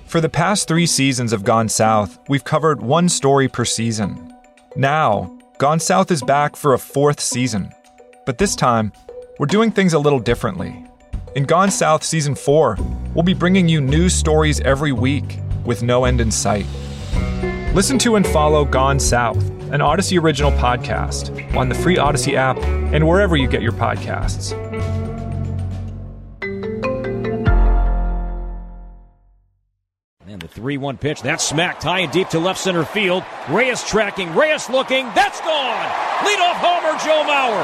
For the past 3 seasons of Gone South, we've covered one story per season. Now, Gone South is back for a 4th season. But this time, we're doing things a little differently. In Gone South Season 4, we'll be bringing you news stories every week with no end in sight. Listen to and follow Gone South, an Odyssey original podcast, on the free Odyssey app and wherever you get your podcasts. And the 3-1 pitch, that's smacked high and deep to left center field. Reyes tracking, Reyes looking, that's gone! Leadoff homer, Joe Mauer.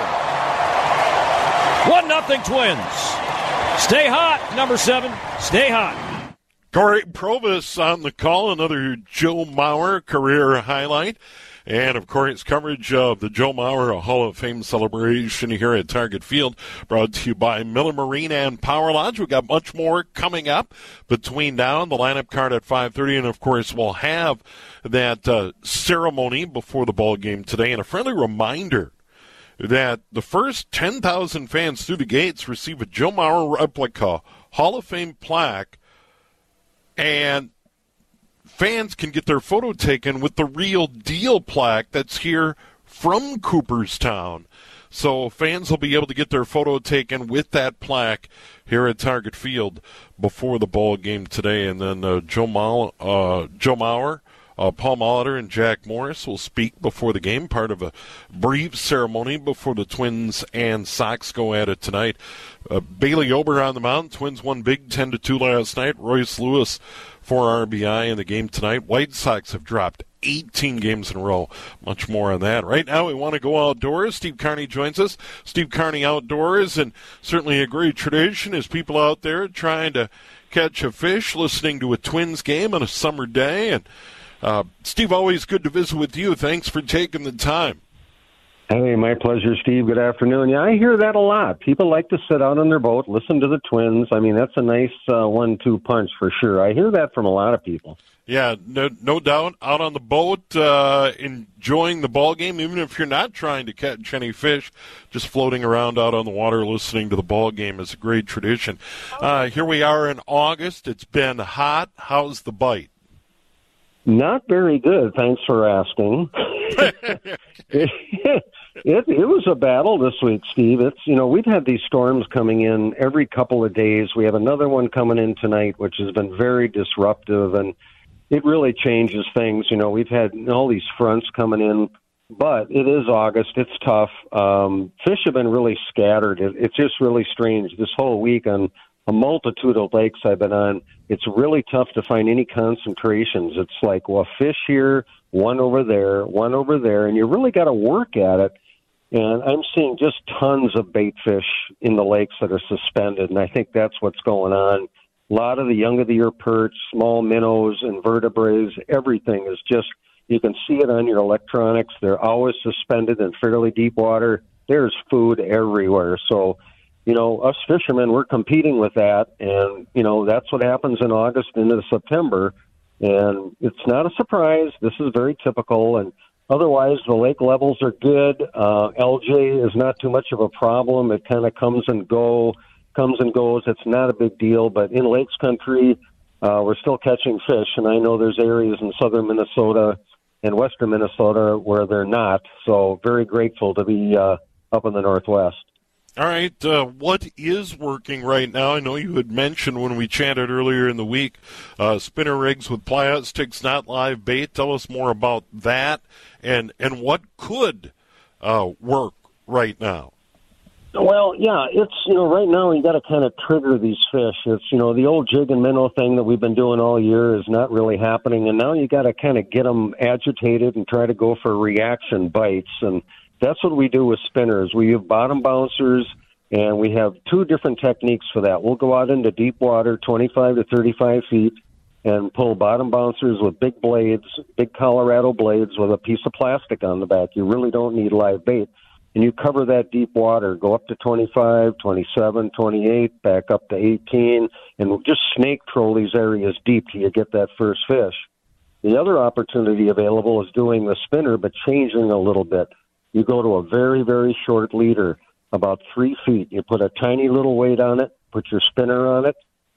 1-0 Twins. Stay hot, number 7, stay hot. Corey Provis on the call, another Joe Mauer career highlight. And, of course, coverage of the Joe Mauer Hall of Fame celebration here at Target Field, brought to you by Miller Marine and Power Lodge. We've got much more coming up between now and the lineup card at 5:30. And, of course, we'll have that ceremony before the ball game today. And a friendly reminder that the first 10,000 fans through the gates receive a Joe Mauer replica Hall of Fame plaque, and fans can get their photo taken with the real deal plaque that's here from Cooperstown. So fans will be able to get their photo taken with that plaque here at Target Field before the ball game today. And then Joe Mauer, Paul Molitor, and Jack Morris will speak before the game, part of a brief ceremony before the Twins and Sox go at it tonight. Bailey Ober on the mound. Twins won big 10-2 last night. Royce Lewis 4 RBI in the game tonight. White Sox have dropped 18 games in a row. Much more on that. Right now we want to go outdoors. Steve Carney joins us. Steve Carney Outdoors, and certainly a great tradition is people out there trying to catch a fish, listening to a Twins game on a summer day. And Steve, always good to visit with you. Thanks for taking the time. Hey, my pleasure, Steve. Good afternoon. Yeah, I hear that a lot. People like to sit out on their boat, listen to the Twins. I mean, that's a nice 1-2 punch for sure. I hear that from a lot of people. Yeah, no doubt. Out on the boat, enjoying the ball game, even if you're not trying to catch any fish, just floating around out on the water listening to the ball game is a great tradition. Here we are in August. It's been hot. How's the bite? Not very good, thanks for asking. It was a battle this week, Steve. We've had these storms coming in every couple of days. We have another one coming in tonight, which has been very disruptive, and it really changes things. We've had all these fronts coming in, but it is August. It's tough. Fish have been really scattered. It's just really strange. This whole week on a multitude of lakes I've been on, it's really tough to find any concentrations. It's like, well, fish here, one over there, and you really got to work at it. And I'm seeing just tons of bait fish in the lakes that are suspended, and I think that's what's going on. A lot of the young-of-the-year perch, small minnows, invertebrates, everything is just, you can see it on your electronics. They're always suspended in fairly deep water. There's food everywhere. So, us fishermen, we're competing with that, and, that's what happens in August into September. And it's not a surprise. This is very typical, and otherwise, the lake levels are good. LJ is not too much of a problem. It kind of comes and goes. It's not a big deal. But in Lakes Country, we're still catching fish, and I know there's areas in southern Minnesota and western Minnesota where they're not. So very grateful to be up in the Northwest. All right, what is working right now? I know you had mentioned when we chatted earlier in the week, spinner rigs with plyout sticks, not live bait. Tell us more about that and what could work right now. Well, yeah, it's, right now you got to kind of trigger these fish. It's, the old jig and minnow thing that we've been doing all year is not really happening, and now you got to kind of get them agitated and try to go for reaction bites, and that's what we do with spinners. We have bottom bouncers, and we have 2 different techniques for that. We'll go out into deep water, 25 to 35 feet, and pull bottom bouncers with big blades, big Colorado blades with a piece of plastic on the back. You really don't need live bait. And you cover that deep water, go up to 25, 27, 28, back up to 18, and just snake troll these areas deep till you get that first fish. The other opportunity available is doing the spinner, but changing a little bit. You go to a very, very short leader, about 3 feet. You put a tiny little weight on it, put your spinner on it,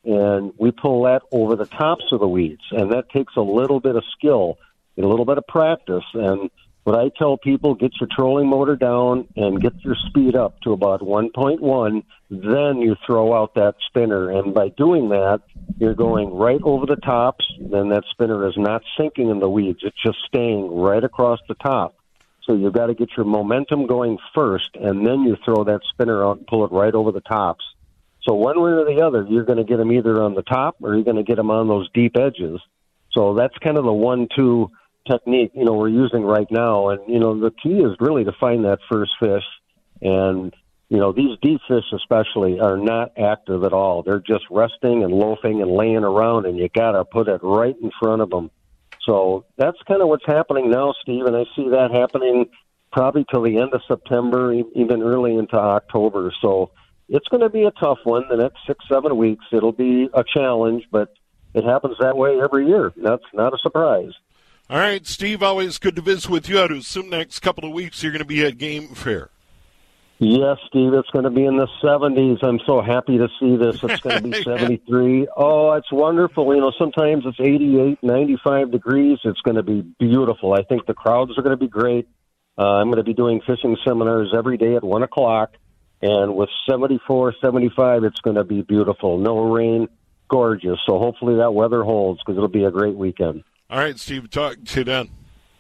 and we pull that over the tops of the weeds. And that takes a little bit of skill and a little bit of practice. And what I tell people, get your trolling motor down and get your speed up to about 1.1, then you throw out that spinner. And by doing that, you're going right over the tops, then that spinner is not sinking in the weeds. It's just staying right across the top. So you've got to get your momentum going first, and then you throw that spinner out and pull it right over the tops. So one way or the other, you're going to get them either on the top or you're going to get them on those deep edges. So that's kind of the 1-2 technique, we're using right now. And, the key is really to find that first fish. And, these deep fish especially are not active at all. They're just resting and loafing and laying around, and you got to put it right in front of them. So that's kind of what's happening now, Steve, and I see that happening probably till the end of September, even early into October. So it's going to be a tough one the next 6-7 weeks. It'll be a challenge, but it happens that way every year. That's not a surprise. All right, Steve, always good to visit with you. I'd assume next couple of weeks you're going to be at Game Fair. Yes, Steve, it's going to be in the 70s. I'm so happy to see this. It's going to be 73. Oh, it's wonderful. Sometimes it's 88, 95 degrees. It's going to be beautiful. I think the crowds are going to be great. I'm going to be doing fishing seminars every day at 1 o'clock. And with 74, 75, it's going to be beautiful. No rain, gorgeous. So hopefully that weather holds because it'll be a great weekend. All right, Steve, talk to you then.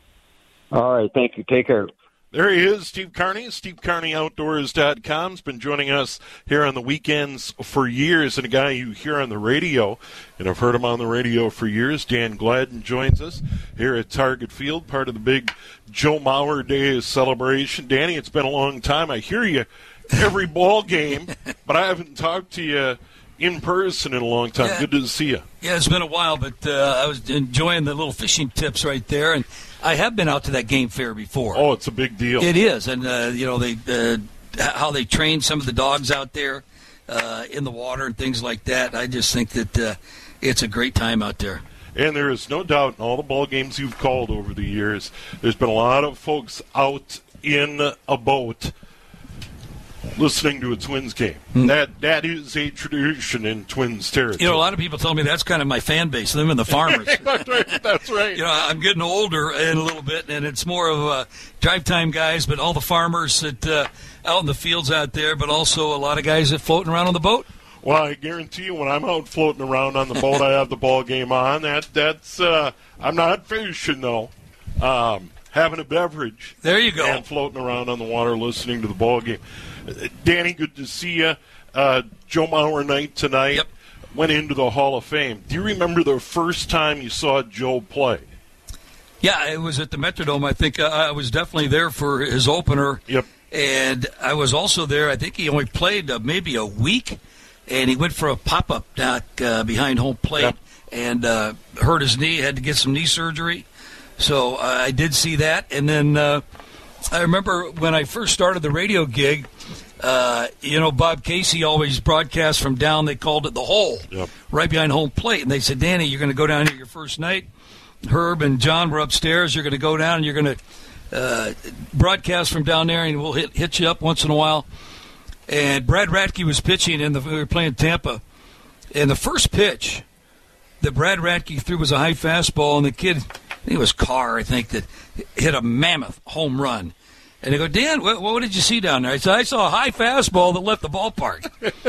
All right, thank you. Take care. There he is, Steve Carney, SteveCarneyOutdoors.com. Has been joining us here on the weekends for years, and a guy you hear on the radio, and I've heard him on the radio for years. Dan Gladden joins us here at Target Field, part of the big Joe Mauer Day celebration. Danny, it's been a long time. I hear you every ball game, but I haven't talked to you in person in a long time. Yeah. Good to see you. Yeah, it's been a while, but I was enjoying the little fishing tips right there, and I have been out to that game fair before. Oh, it's a big deal. It is, and they how they train some of the dogs out there in the water and things like that. I just think that it's a great time out there. And there is no doubt in all the ball games you've called over the years, there's been a lot of folks out in a boat listening to a Twins game. That is a tradition in Twins territory. A lot of people tell me that's kind of my fan base, them and the farmers. That's right. I'm getting older in a little bit, and it's more of drive time guys, but all the farmers that out in the fields out there, but also a lot of guys that floating around on the boat. Well, I guarantee you, when I'm out floating around on the boat, I have the ball game on. That's I'm not fishing though. Having a beverage. There you go. And floating around on the water, listening to the ball game. Danny, good to see you. Joe Mauer night tonight. Yep. Went into the Hall of Fame. Do you remember the first time you saw Joe play? Yeah, it was at the Metrodome. I think I was definitely there for his opener. Yep. And I was also there. I think he only played maybe a week, and he went for a pop-up dock behind home plate. Yep. And hurt his knee, had to get some knee surgery. So I did see that. And then I remember when I first started the radio gig, Bob Casey always broadcast from down, they called it the hole, yep, right behind home plate. And they said, Danny, you're going to go down here your first night. Herb and John were upstairs. You're going to go down and you're going to broadcast from down there, and we'll hit you up once in a while. And Brad Radke was pitching, and we were playing Tampa. And the first pitch that Brad Radke threw was a high fastball, and the kid, it was Carr, I think, that hit a mammoth home run. And they go, Dan, what did you see down there? I said, I saw a high fastball that left the ballpark.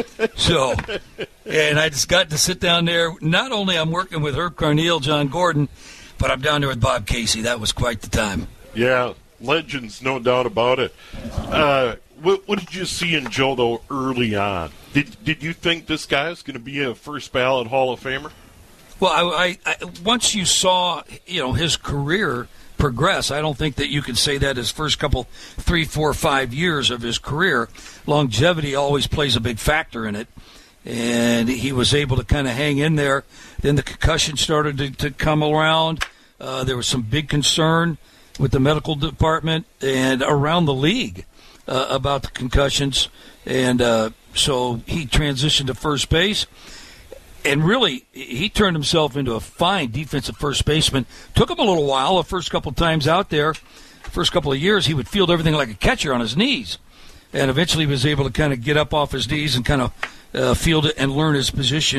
And I just got to sit down there. Not only I'm working with Herb Carneal, John Gordon, but I'm down there with Bob Casey. That was quite the time. Yeah, legends, no doubt about it. What did you see in Joe, though, early on? Did you think this guy was going to be a first ballot Hall of Famer? Well, I once you saw, his career progress, I don't think that you could say that his first couple, 3, 4, 5 years of his career. Longevity always plays a big factor in it. And he was able to kind of hang in there. Then the concussion started to come around. There was some big concern with the medical department and around the league about the concussions. And so he transitioned to first base. And really, he turned himself into a fine defensive first baseman. Took him a little while, the first couple of times out there. First couple of years, he would field everything like a catcher on his knees. And eventually he was able to kind of get up off his knees and kind of field it and learn his position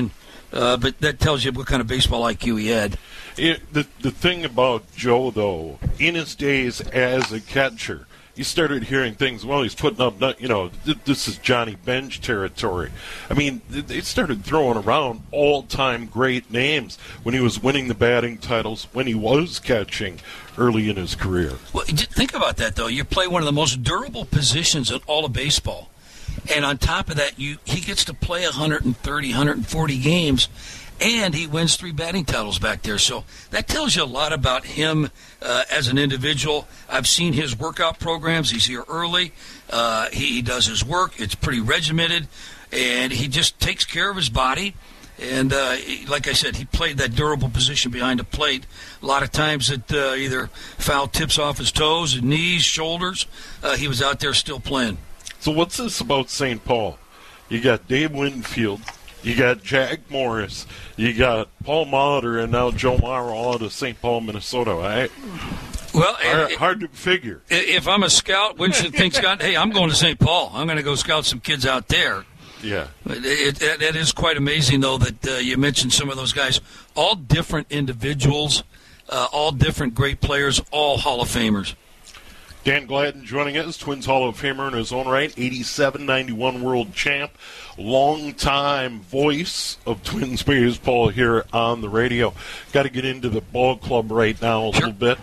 But that tells you what kind of baseball IQ he had. The thing about Joe, though, in his days as a catcher, you started hearing things, well, he's putting up, this is Johnny Bench territory. I mean, they started throwing around all-time great names when he was winning the batting titles, when he was catching early in his career. Well, think about that, though. You play one of the most durable positions in all of baseball. And on top of that, he gets to play 130, 140 games, and he wins 3 batting titles back there. So that tells you a lot about him as an individual. I've seen his workout programs. He's here early. He does his work. It's pretty regimented, and he just takes care of his body. And like I said, he played that durable position behind the plate. A lot of times it either foul tips off his toes, his knees, shoulders. He was out there still playing. So what's this about St. Paul? You got Dave Winfield, you got Jack Morris, you got Paul Molitor, and now Joe Mauer all out of St. Paul, Minnesota. Right? Well, hard to figure. If I'm a scout, wouldn't you think, Scott, hey, I'm going to St. Paul. I'm going to go scout some kids out there. Yeah. It is quite amazing, though, that you mentioned some of those guys. All different individuals, all different great players, all Hall of Famers. Dan Gladden joining us, Twins Hall of Famer in his own right, 87-91 world champ, longtime voice of Twins baseball here on the radio. Got to get into the ball club right now a little bit.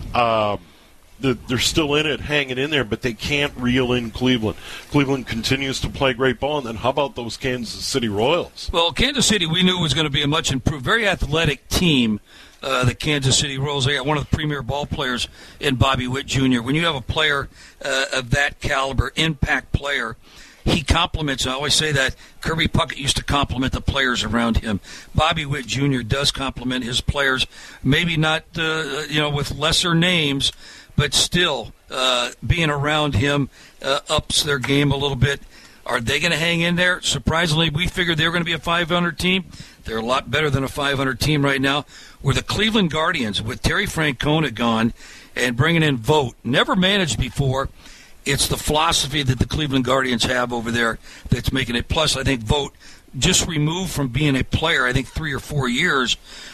They're still in it, hanging in there, but they can't reel in Cleveland. Cleveland continues to play great ball, and then how about those Kansas City Royals? Well, Kansas City we knew was going to be a much improved, very athletic team. The Kansas City Royals, they got one of the premier ball players in Bobby Witt Jr. When you have a player of that caliber, impact player, he compliments, I always say that, Kirby Puckett used to compliment the players around him. Bobby Witt Jr. does compliment his players, maybe not with lesser names, but still being around him ups their game a little bit. Are they going to hang in there? Surprisingly, we figured they were going to be a 500 team. They're a lot better than a 500 team right now. We're the Cleveland Guardians with Terry Francona gone and bringing in Vogt. Never managed before. It's the philosophy that the Cleveland Guardians have over there that's making it. Plus, I think Vogt, just removed from being a player, I think 3 or 4 years,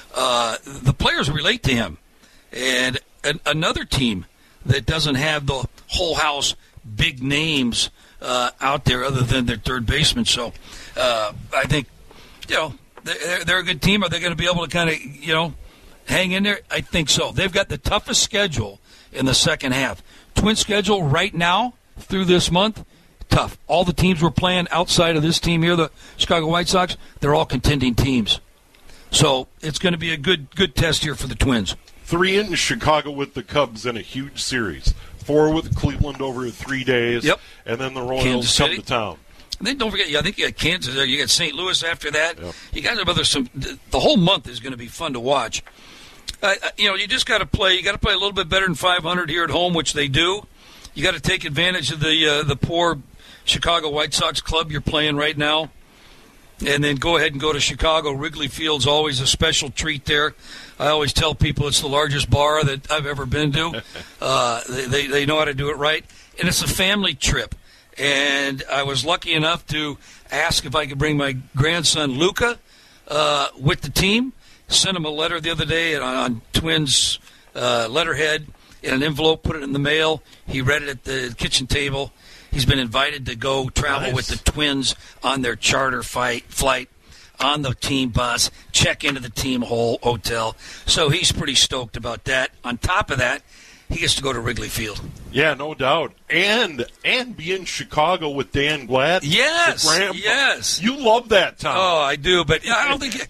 the players relate to him. And another team that doesn't have the whole house big names out there other than their third baseman. So I think, they're a good team. Are they going to be able to kind of, hang in there? I think so. They've got the toughest schedule in the second half. Twin schedule right now through this month, tough. All the teams we're playing outside of this team here, the Chicago White Sox, they're all contending teams. So it's going to be a good test here for the Twins. 3 in Chicago with the Cubs in a huge series. 4 with Cleveland over 3 days. Yep. And then the Royals come to town. And then don't forget, I think you got Kansas there. You got St. Louis after that. Yep. You guys have the whole month is going to be fun to watch. You just got to play. You got to play a little bit better than 500 here at home, which they do. You got to take advantage of the poor Chicago White Sox club you're playing right now, and then go ahead and go to Chicago. Wrigley Field's always a special treat there. I always tell people it's the largest bar that I've ever been to. They know how to do it right, and it's a family trip. And I was lucky enough to ask if I could bring my grandson Luca with the team. Sent him a letter the other day on Twins letterhead in an envelope, put it in the mail. He read it at the kitchen table. He's been invited to go travel with the Twins on their charter flight on the team bus, check into the team hotel. So he's pretty stoked about that. On top of that, he gets to go to Wrigley Field. Yeah, no doubt. And be in Chicago with Dan Gladden. Yes. You love that town. Oh, I do, but I don't think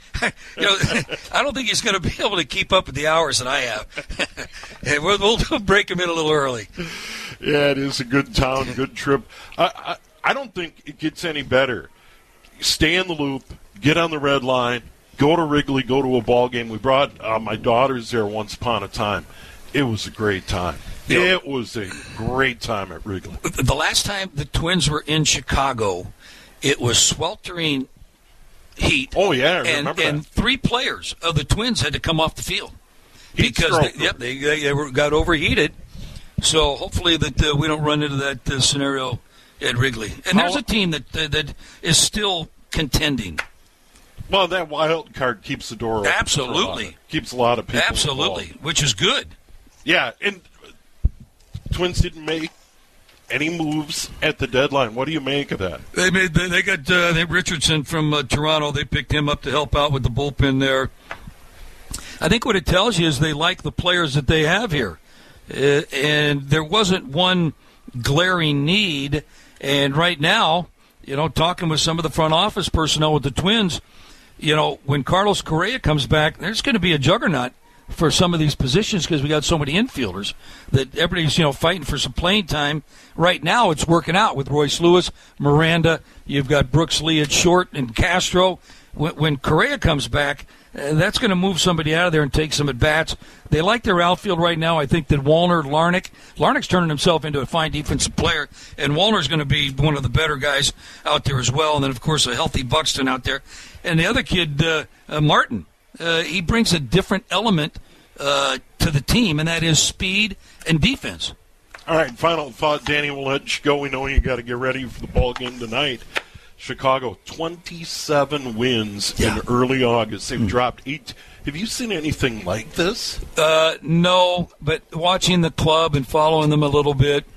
I don't think he's going to be able to keep up with the hours that I have. And we'll break him in a little early. Yeah, it is a good town, good trip. I don't think it gets any better. Stay in the loop, get on the red line, go to Wrigley, go to a ball game. We brought my daughters there once upon a time. It was a great time. It was a great time at Wrigley. The last time the Twins were in Chicago, it was sweltering heat. Oh, yeah, I remember that. And 3 players of the Twins had to come off the field. Because they got overheated. So hopefully that we don't run into that scenario at Wrigley. And there's a team that is still contending. Well, that wild card keeps the door open. Absolutely. Keeps a lot of people Absolutely, involved. which is good. Yeah, and Twins didn't make any moves at the deadline. What do you make of that? They got Richardson from Toronto. They picked him up to help out with the bullpen there. I think what it tells you is they like the players that they have here. And there wasn't one glaring need. And right now, talking with some of the front office personnel with the Twins, when Carlos Correa comes back, there's going to be a juggernaut for some of these positions because we got so many infielders that everybody's, fighting for some playing time. Right now it's working out with Royce Lewis, Miranda. You've got Brooks Lee at short and Castro. When Correa comes back, that's going to move somebody out of there and take some at-bats. They like their outfield right now. I think that Larnach's turning himself into a fine defensive player, and Wallner's going to be one of the better guys out there as well. And then, of course, a healthy Buxton out there. And the other kid, Martin, he brings a different element to the team, and that is speed and defense. All right, final thought, Danny. We'll let you go. We know you got to get ready for the ball game tonight. Chicago, 27 wins in early August. They've dropped 8. Have you seen anything like this? No, but watching the club and following them a little bit,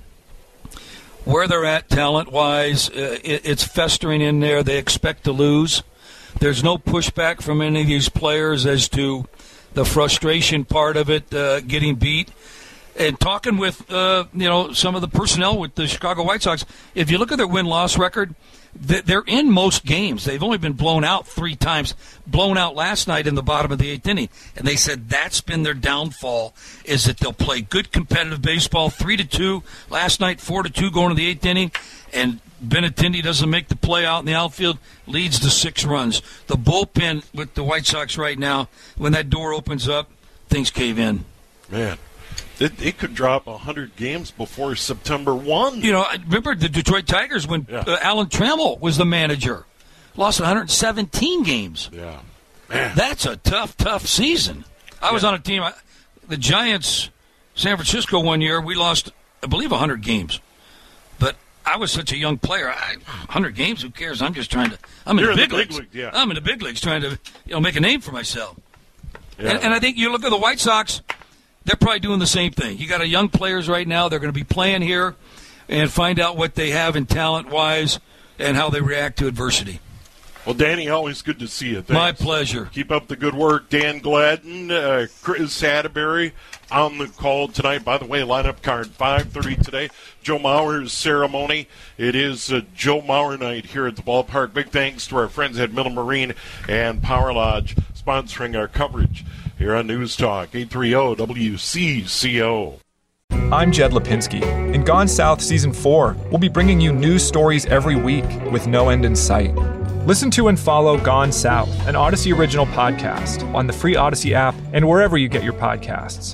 where they're at talent-wise, it's festering in there. They expect to lose. There's no pushback from any of these players as to the frustration part of it, getting beat. And talking with, some of the personnel with the Chicago White Sox, if you look at their win-loss record, they're in most games. They've only been blown out 3 times, blown out last night in the bottom of the 8th inning. And they said that's been their downfall, is that they'll play good competitive baseball, 3-2 last night, 4-2 going to the 8th inning, and Benintendi doesn't make the play out in the outfield, leads to 6 runs. The bullpen with the White Sox right now, when that door opens up, things cave in. Man. It could drop 100 games before September 1. I remember the Detroit Tigers when Alan Trammell was the manager. Lost 117 games. Yeah. Man. That's a tough season. I was on a team, the Giants, San Francisco one year, we lost, I believe, 100 games. But I was such a young player. 100 games, who cares? I'm just trying to – I'm in the big leagues. Yeah. I'm in the big leagues trying to make a name for myself. Yeah. And I think you look at the White Sox – they're probably doing the same thing. You got young players right now. They're going to be playing here and find out what they have in talent-wise and how they react to adversity. Well, Danny, always good to see you. Thanks. My pleasure. Keep up the good work. Dan Gladden, Chris Atterbury on the call tonight. By the way, lineup card 5:30 today. Joe Mauer's ceremony. It is Joe Mauer night here at the ballpark. Big thanks to our friends at Middle Marine and Power Lodge sponsoring our coverage here on News Talk 830 WCCO. I'm Jed Lipinski. In Gone South Season 4, we'll be bringing you news stories every week with no end in sight. Listen to and follow Gone South, an Odyssey original podcast, on the free Odyssey app and wherever you get your podcasts.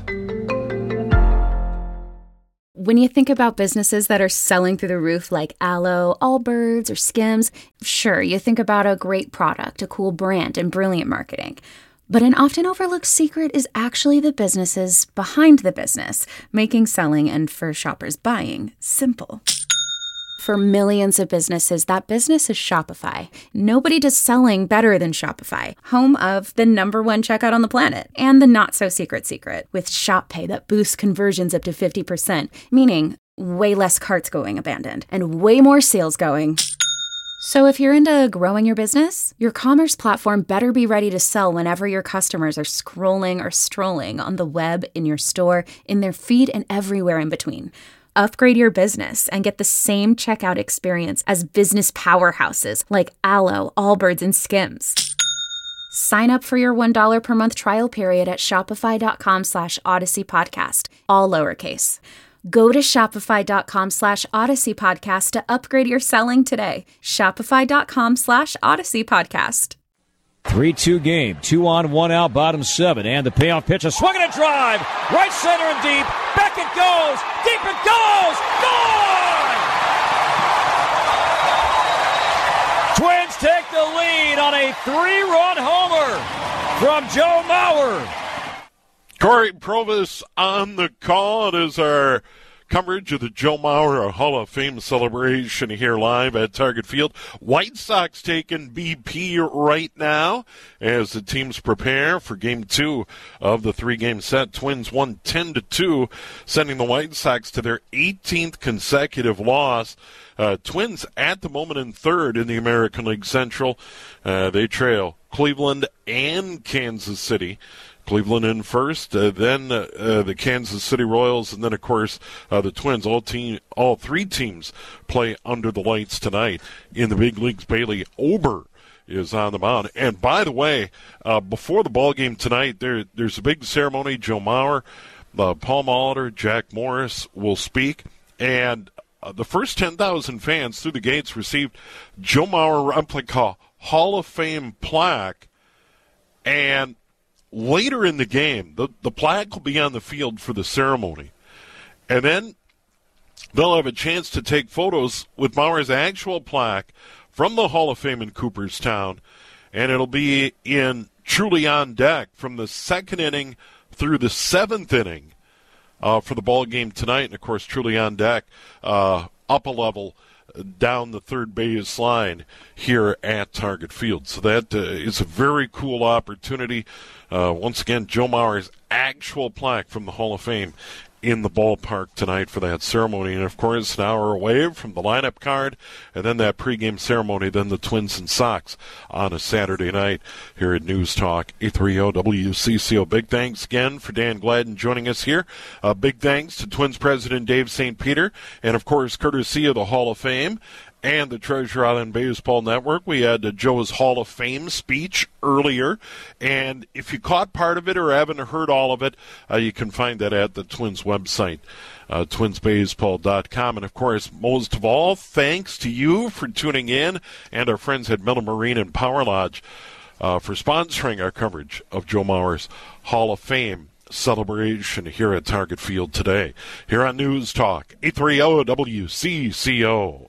When you think about businesses that are selling through the roof like Aloe, Allbirds, or Skims, sure, you think about a great product, a cool brand, and brilliant marketing. But an often overlooked secret is actually the businesses behind the business, making selling and, for shoppers, buying simple. For millions of businesses, that business is Shopify. Nobody does selling better than Shopify, home of the #1 checkout on the planet, and the not-so-secret secret, with Shop Pay that boosts conversions up to 50%, meaning way less carts going abandoned, and way more sales going. So if you're into growing your business, your commerce platform better be ready to sell whenever your customers are scrolling or strolling on the web, in your store, in their feed, and everywhere in between. Upgrade your business and get the same checkout experience as business powerhouses like Aloe, Allbirds, and Skims. Sign up for your $1 per month trial period at shopify.com/Odyssey Podcast, all lowercase. Go to shopify.com/Odyssey Podcast to upgrade your selling today. Shopify.com/Odyssey Podcast. 3-2 game, 2 on, 1 out, bottom 7, and the payoff pitch, a swing and a drive, right center and deep, back it goes, deep it goes, gone! Twins take the lead on a 3-run homer from Joe Mauer. Corey Provus on the call. It is our coverage of the Joe Mauer Hall of Fame celebration here live at Target Field. White Sox taking BP right now as the teams prepare for Game 2 of the 3-game set. Twins won 10-2, sending the White Sox to their 18th consecutive loss. Twins at the moment in third in the American League Central. They trail Cleveland and Kansas City. Cleveland in first, then the Kansas City Royals, and then, of course, the Twins. All three teams play under the lights tonight in the big leagues. Bailey Ober is on the mound. And, by the way, before the ball game tonight, there's a big ceremony. Joe Mauer, Paul Molitor, Jack Morris will speak. And the first 10,000 fans through the gates received Joe Mauer replica Hall of Fame plaque. And later in the game, the plaque will be on the field for the ceremony. And then they'll have a chance to take photos with Mauer's actual plaque from the Hall of Fame in Cooperstown. And it'll be truly on deck from the second inning through the seventh inning for the ball game tonight. And, of course, truly on deck up a level down the third base line here at Target Field. So that is a very cool opportunity. Once again, Joe Mauer's actual plaque from the Hall of Fame in the ballpark tonight for that ceremony. And, of course, an hour away from the lineup card, and then that pregame ceremony, then the Twins and Sox on a Saturday night here at News Talk 830 WCCO. Big thanks again for Dan Gladden joining us here. Big thanks to Twins President Dave St. Peter, and, of course, courtesy of the Hall of Fame and the Treasure Island Baseball Network. We had Joe's Hall of Fame speech earlier, and if you caught part of it or haven't heard all of it, you can find that at the Twins website, twinsbaseball.com. And, of course, most of all, thanks to you for tuning in and our friends at Miller Marine and Power Lodge for sponsoring our coverage of Joe Mauer's Hall of Fame celebration here at Target Field today. Here on News Talk 830 WCCO.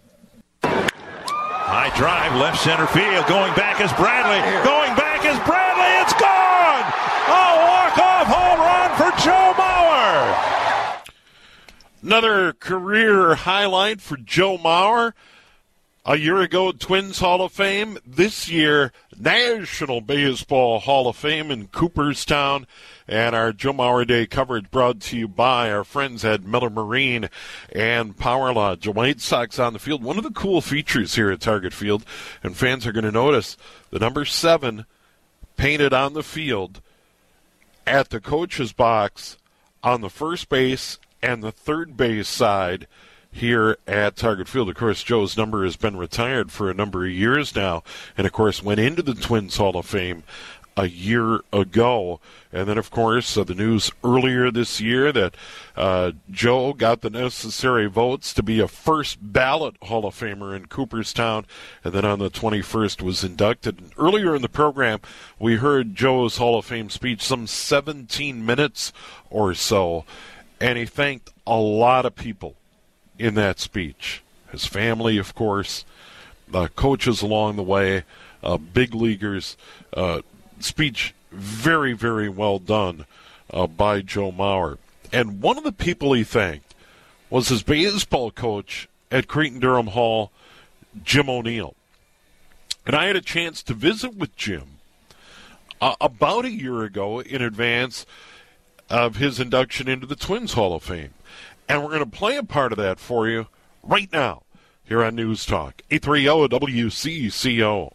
High drive, left center field. Going back is Bradley. Going back is Bradley. It's gone! A walk-off home run for Joe Mauer. Another career highlight for Joe Mauer. A year ago, Twins Hall of Fame. This year, National Baseball Hall of Fame in Cooperstown. And our Joe Mauer Day coverage brought to you by our friends at Miller Marine and Power Lodge. The White Sox on the field. One of the cool features here at Target Field, and fans are going to notice the number 7 painted on the field at the coach's box on the first base and the third base side here at Target Field. Of course, Joe's number has been retired for a number of years now, and, of course, went into the Twins Hall of Fame a year ago. And then, of course, the news earlier this year that Joe got the necessary votes to be a first ballot Hall of Famer in Cooperstown, and then on the 21st was inducted. And earlier in the program, we heard Joe's Hall of Fame speech, some 17 minutes or so, and he thanked a lot of people in that speech. His family, of course, coaches along the way, big leaguers. Speech very, very well done by Joe Mauer. And one of the people he thanked was his baseball coach at Cretin-Derham Hall, Jim O'Neill. And I had a chance to visit with Jim about a year ago in advance of his induction into the Twins Hall of Fame. And we're going to play a part of that for you right now here on News Talk 830 WCCO.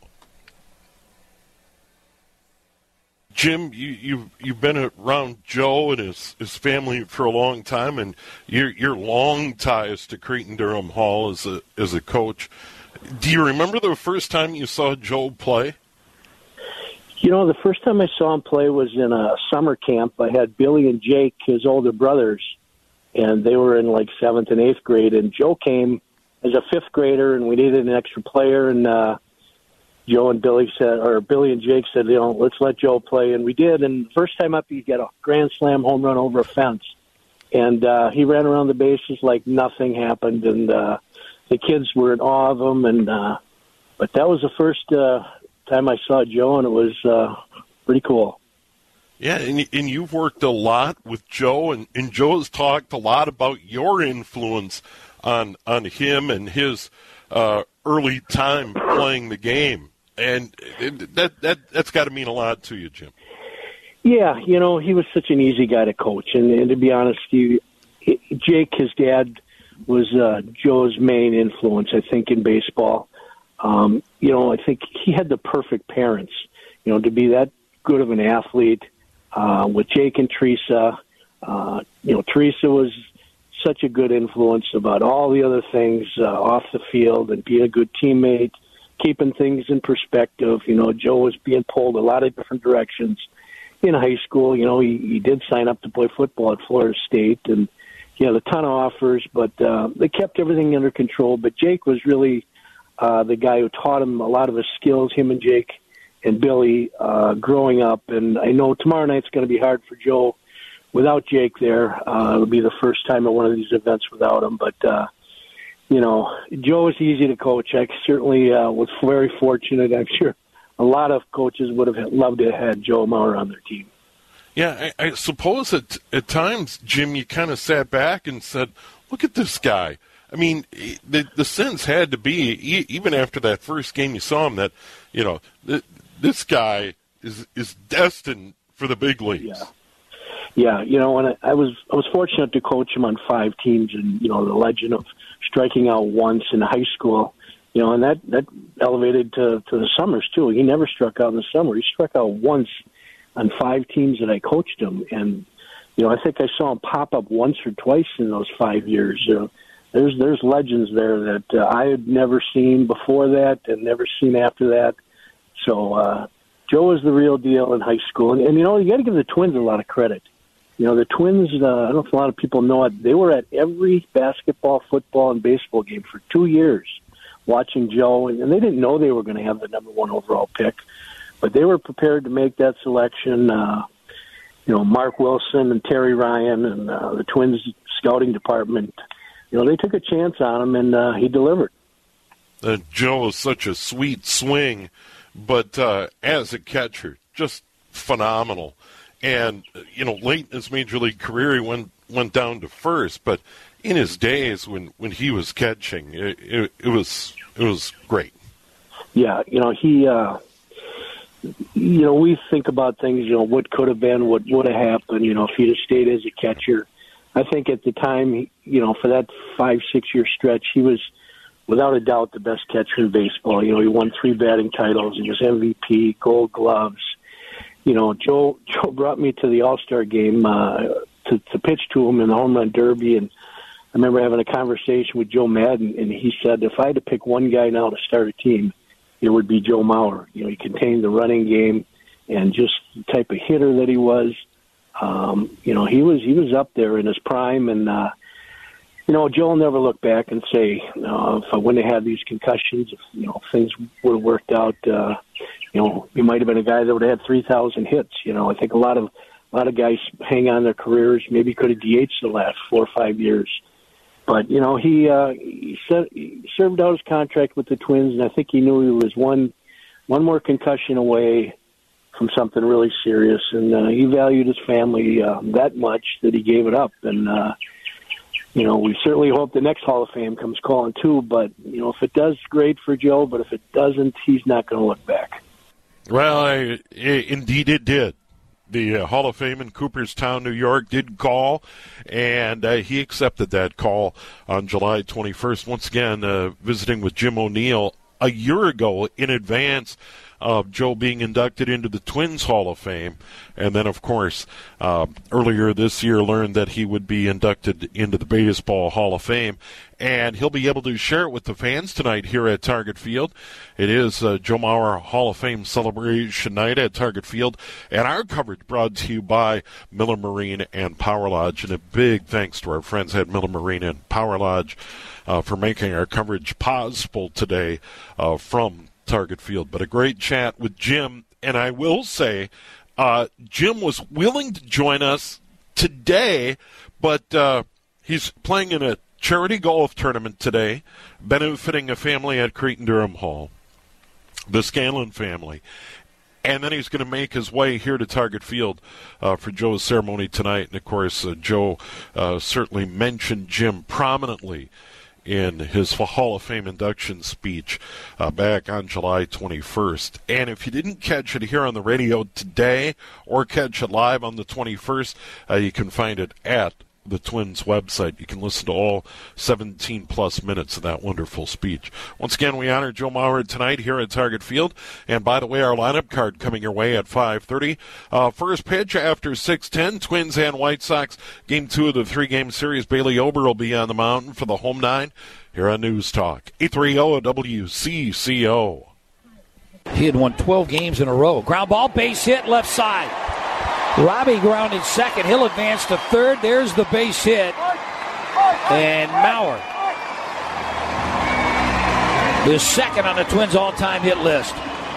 Jim, you've been around Joe and his family for a long time, and your long ties to Cretin-Derham Hall as a coach. Do you remember the first time you saw Joe play? You know, the first time I saw him play was in a summer camp. I had Billy and Jake, his older brothers, and they were in like 7th and 8th grade. And Joe came as a 5th grader, and we needed an extra player. And Joe and Billy said, or Billy and Jake said, let's let Joe play. And we did. And the first time up, he got a grand slam home run over a fence. And he ran around the bases like nothing happened. And the kids were in awe of him. And but that was the first time I saw Joe, and it was pretty cool. Yeah, and you've worked a lot with Joe, and Joe has talked a lot about your influence on him and his early time playing the game. And that's got to mean a lot to you, Jim. Yeah, he was such an easy guy to coach. And to be honest, Jake, his dad, was Joe's main influence, I think, in baseball. I think he had the perfect parents, to be that good of an athlete with Jake and Teresa. Teresa was such a good influence about all the other things off the field and being a good teammate, keeping things in perspective. Joe was being pulled a lot of different directions in high school. He did sign up to play football at Florida State, and he had a ton of offers, but they kept everything under control. But Jake was really the guy who taught him a lot of his skills, him and Jake and Billy, growing up. And I know tomorrow night's going to be hard for Joe without Jake there. It'll be the first time at one of these events without him. But, Joe is easy to coach. I certainly was very fortunate. I'm sure a lot of coaches would have loved to have had Joe Mauer on their team. Yeah, I suppose at times, Jim, you kind of sat back and said, look at this guy. I mean, the sense had to be, even after that first game you saw him, that, this guy is destined for the big leagues. Yeah. And I was fortunate to coach him on 5 teams, and, the legend of striking out once in high school, and that elevated to the summers, too. He never struck out in the summer. He struck out once on 5 teams that I coached him. And, I think I saw him pop up once or twice in those 5 years. There's legends there that I had never seen before that and never seen after that. So Joe was the real deal in high school. And you got to give the Twins a lot of credit. The Twins, I don't know if a lot of people know it, they were at every basketball, football, and baseball game for 2 years watching Joe. And they didn't know they were going to have the number 1 overall pick. But they were prepared to make that selection. Mark Wilson and Terry Ryan and the Twins scouting department, they took a chance on him, and he delivered. Joe is such a sweet swing, but as a catcher, just phenomenal. And, late in his major league career, he went down to first. But in his days when he was catching, it was great. Yeah, he... we think about things, what could have been, what would have happened, if he'd have stayed as a catcher. I think at the time, for that 5-6 year stretch, he was without a doubt the best catcher in baseball. He won 3 batting titles. He was MVP, Gold Gloves. Joe brought me to the All-Star game to pitch to him in the Home Run Derby, and I remember having a conversation with Joe Madden, and he said, if I had to pick one guy now to start a team, it would be Joe Mauer. He contained the running game, and just the type of hitter that he was. He was up there in his prime, and Joe will never look back and say, if I wouldn't have had these concussions, if things would have worked out, he might have been a guy that would have had 3,000 hits. I think a lot of guys hang on their careers, maybe could have DH'd the last 4 or 5 years. But, he served out his contract with the Twins, and I think he knew he was one more concussion away from something really serious. And he valued his family that much that he gave it up. And, we certainly hope the next Hall of Fame comes calling, too. But, if it does, great for Joe. But if it doesn't, he's not going to look back. Well, indeed it did. The Hall of Fame in Cooperstown, New York, did call, and he accepted that call on July 21st. Once again, visiting with Jim O'Neill a year ago in advance of Joe being inducted into the Twins Hall of Fame. And then, of course, earlier this year learned that he would be inducted into the Baseball Hall of Fame. And he'll be able to share it with the fans tonight here at Target Field. It is Joe Mauer Hall of Fame celebration night at Target Field. And our coverage brought to you by Miller Marine and Power Lodge. And a big thanks to our friends at Miller Marine and Power Lodge for making our coverage possible today from Target Field. But a great chat with Jim. And I will say, Jim was willing to join us today, but he's playing in a charity golf tournament today, benefiting a family at Cretin-Derham Hall, the Scanlon family. And then he's going to make his way here to Target Field for Joe's ceremony tonight. And, of course, Joe certainly mentioned Jim prominently in his Hall of Fame induction speech back on July 21st. And if you didn't catch it here on the radio today or catch it live on the 21st, you can find it at the Twins website. You can listen to all 17-plus minutes of that wonderful speech. Once again, we honor Joe Mauer tonight here at Target Field. And by the way, our lineup card coming your way at 5:30. First pitch after 6:10, Twins and White Sox. Game 2 of the 3-game series. Bailey Ober will be on the mountain for the home 9 here on News Talk 830 WCCO. He had won 12 games in a row. Ground ball, base hit, left side. Robbie grounded second. He'll advance to third. There's the base hit. And Mauer is second on the Twins' all-time hit list.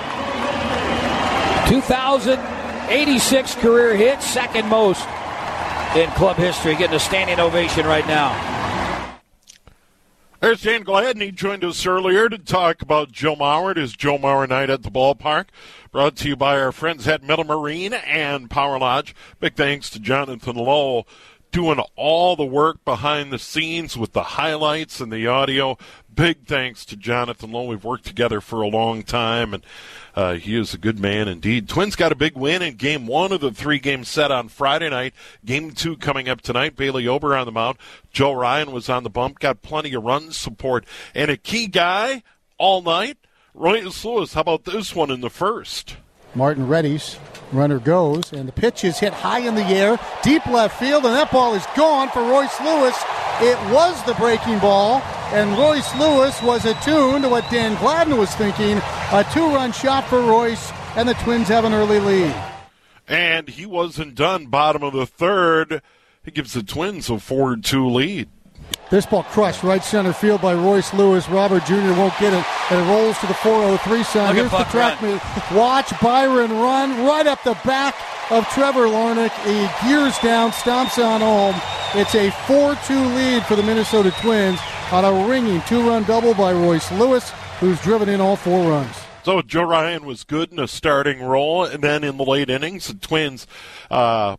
2,086 career hits, second most in club history. Getting a standing ovation right now. There's Dan Gladden. He joined us earlier to talk about Joe Mauer. It is Joe Mauer night at the ballpark. Brought to you by our friends at Meadow Marine and Power Lodge. Big thanks to Jonathan Lowe doing all the work behind the scenes with the highlights and the audio. Big thanks to Jonathan Lowe. We've worked together for a long time, and he is a good man indeed. Twins got a big win in Game 1 of the 3-game set on Friday night. Game 2 coming up tonight. Bailey Ober on the mound. Joe Ryan was on the bump, got plenty of run support. And a key guy all night, Royce Lewis. How about this one in the first? Martin Reddy's runner goes, and the pitch is hit high in the air, deep left field, and that ball is gone for Royce Lewis. It was the breaking ball, and Royce Lewis was attuned to what Dan Gladden was thinking. A 2-run shot for Royce, and the Twins have an early lead. And he wasn't done. Bottom of the third. He gives the Twins a 4-2 lead. This ball crushed right center field by Royce Lewis. Robert Jr. won't get it, and it rolls to the 403 sign. Here's the track meet. Watch Byron run right up the back of Trevor Larnach. He gears down, stomps on home. It's a 4-2 lead for the Minnesota Twins on a ringing 2-run double by Royce Lewis, who's driven in all 4 runs. So Joe Ryan was good in a starting role, and then in the late innings, the Twins pile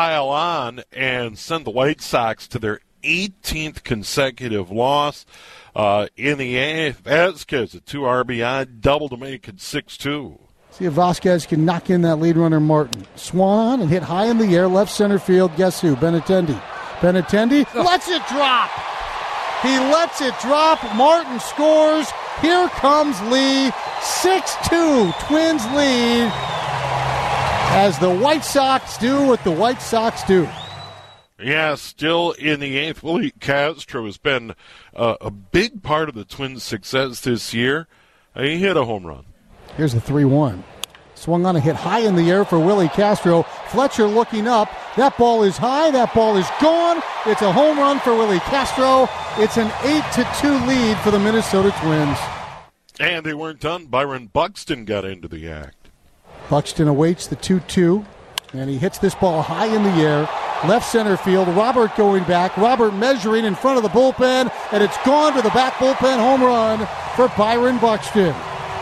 on and send the White Sox to their 18th consecutive loss. In the 8th, Vasquez, a 2 RBI double to make it 6-2. See if Vasquez can knock in that lead runner, Martin. Swan and hit high in the air, left center field. Guess who? Benintendi. Benintendi lets it drop. He lets it drop. Martin scores. Here comes Lee. 6-2. Twins lead as the White Sox do what the White Sox do. Yeah, still in the 8th. Willie Castro has been a big part of the Twins' success this year. He hit a home run. Here's the 3-1. Swung on a hit high in the air for Willie Castro. Fletcher looking up. That ball is high. That ball is gone. It's a home run for Willie Castro. It's an 8-2 lead for the Minnesota Twins. And they weren't done. Byron Buxton got into the act. Buxton awaits the 2-2, and he hits this ball high in the air. Left center field, Robert going back. Robert measuring in front of the bullpen, and it's gone to the back bullpen. Home run for Byron Buxton.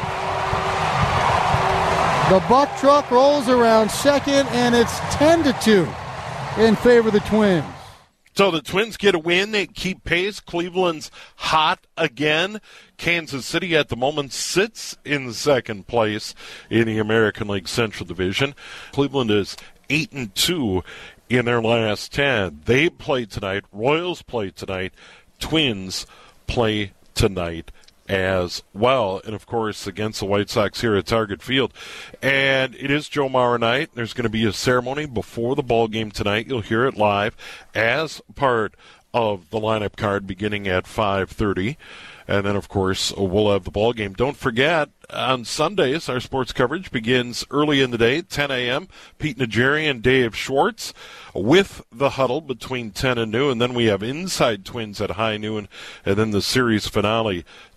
The Buck truck rolls around second, and it's 10-2 in favor of the Twins. So the Twins get a win. They keep pace. Cleveland's hot again. Kansas City at the moment sits in second place in the American League Central Division. Cleveland is 8-2 in their last 10. They play tonight. Royals play tonight. Twins play tonight as well. And, of course, against the White Sox here at Target Field. And it is Joe Mauer night. There's going to be a ceremony before the ball game tonight. You'll hear it live as part of the lineup card beginning at 5:30. And then, of course, we'll have the ball game. Don't forget, on Sundays, our sports coverage begins early in the day, 10 a.m. Pete Najarian and Dave Schwartz with the huddle between 10 and noon. And then we have Inside Twins at high noon. And then the series finale